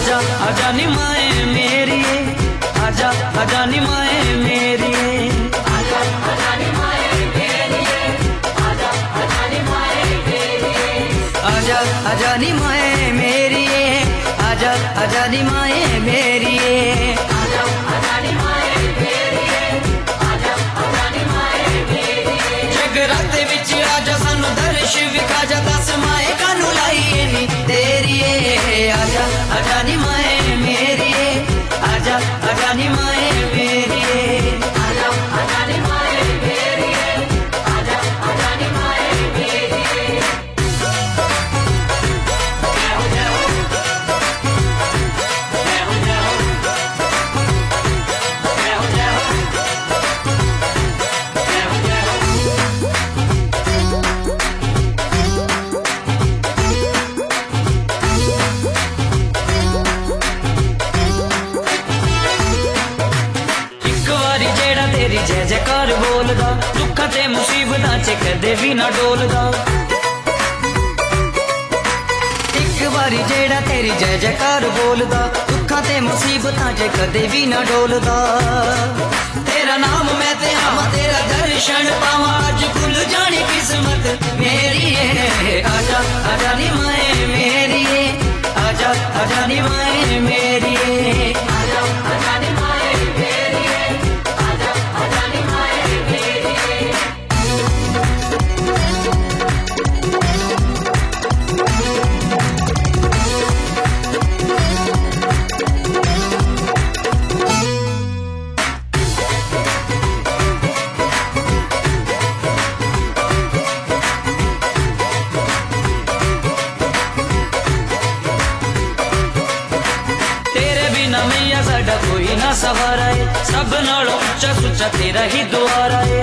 आजा आजा नी माए मेरी, आजा आजा नी माए मेरी, आजा आजा नी माए मेरी, आजा आजा नी माए मेरी, आजा आजा नी माए मेरी, आजा आजा नी माए मेरी, आजा आजा नी माए मेरी, आजा आजा नी माए मेरी। जगराते विच आजा सानू दर्श विखा जा, दस माए कानू लाइए नी तेरी, आजा आजा नी माए मेरी, आजा आजा नी माए मेरी, आजा आजा नी माए मेरी, आजा आजा नी माए मेरी। तेरी जय जयकार बोलदा, दुखा ते मुसीबतां च कदे भी ना डोलदा। एक बारी जेड़ा तेरी जय जयकार बोलदा, दुखा ते मुसीबतां च कदे भी ना डोलदा। तेरा नाम मैं ते आवां, तेरा दर्शन पावां, अज खुल जानी किस्मत मेरी, आजा आजा नी माए मेरी, आजा आजा नी माए मेरी, आजा आजा नी माए मेरी, आजा आजा नी माए मेरी। तेरे बिना मैया साडा कोई ना सहारा है, सब नालों उच्चा सुच्चा तेरा ही द्वारा है।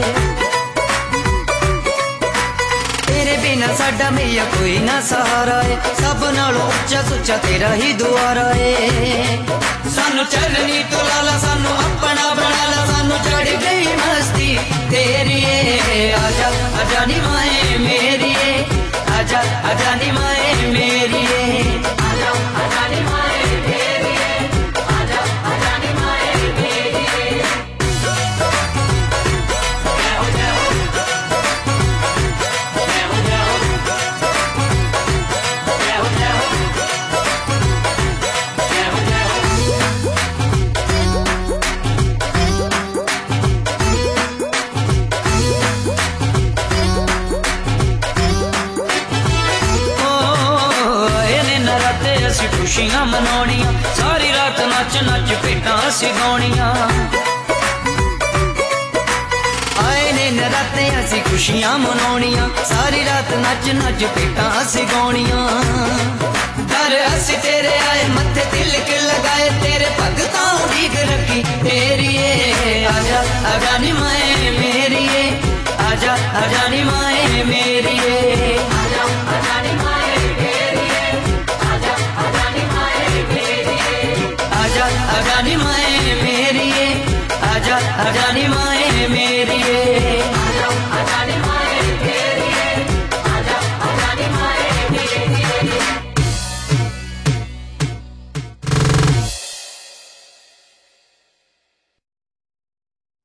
तेरे बिना साडा मैया कोई ना सहारा है, सब नालों उच्चा सुच्चा तेरा ही द्वारा है। सानू चरनी तो लाला, सानू अपना बना ला, सानू चढ़ गई मस्ती तेरी, आजा आजा नी माए मेरी, आजा आजा नी माए मेरी, आजा आजा नी माए मेरी, आजा आजा नी माए मेरी। असी खुशियां मनाउणियां, सारी रात नच नच भेटां असी गाउणियां। आए ने नराते असी खुशियां मनाउणियां, सारी रात नच नच भेटां असी गाउणियां। दर असी तेरे आए, मत्थे तिलक लगाए, तेरे भगतां उड़ीक रखी तेरी, आजा आजा नी माए मेरी, आजा आजा नी माए मेरी, आजा आजा नी माए मेरी, आजा आजा नी माए मेरी, आजा आजा नी माए मेरी, आजा आजा नी माए मेरी।